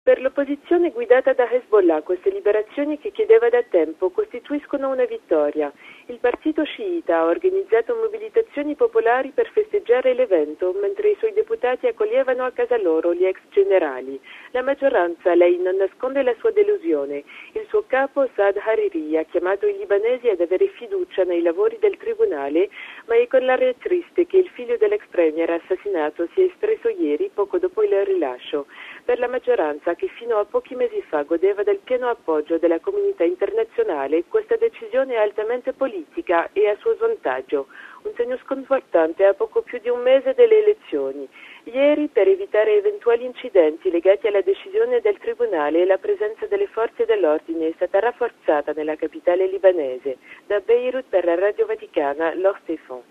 Per l'opposizione guidata da Hezbollah, queste liberazioni che chiedeva da tempo costituiscono una vittoria. Il partito sciita ha organizzato mobilitazioni popolari per festeggiare l'evento, mentre i suoi deputati accoglievano a casa loro gli ex generali. La maggioranza, lei, non nasconde la sua delusione. Il suo capo, Saad Hariri, ha chiamato i libanesi ad avere fiducia nei lavori del tribunale, ma è con l'aria triste che il figlio dell'ex premier assassinato si è espresso ieri, poco dopo il rilascio. Per la maggioranza, che fino a pochi mesi fa godeva del pieno appoggio della comunità internazionale, questa decisione è altamente politica e a suo svantaggio, un segno sconfortante a poco più di un mese delle elezioni. Ieri, per evitare eventuali incidenti legati alla decisione del tribunale, la presenza delle forze dell'ordine è stata rafforzata nella capitale libanese. Da Beirut per la Radio Vaticana, Laure Stéphan.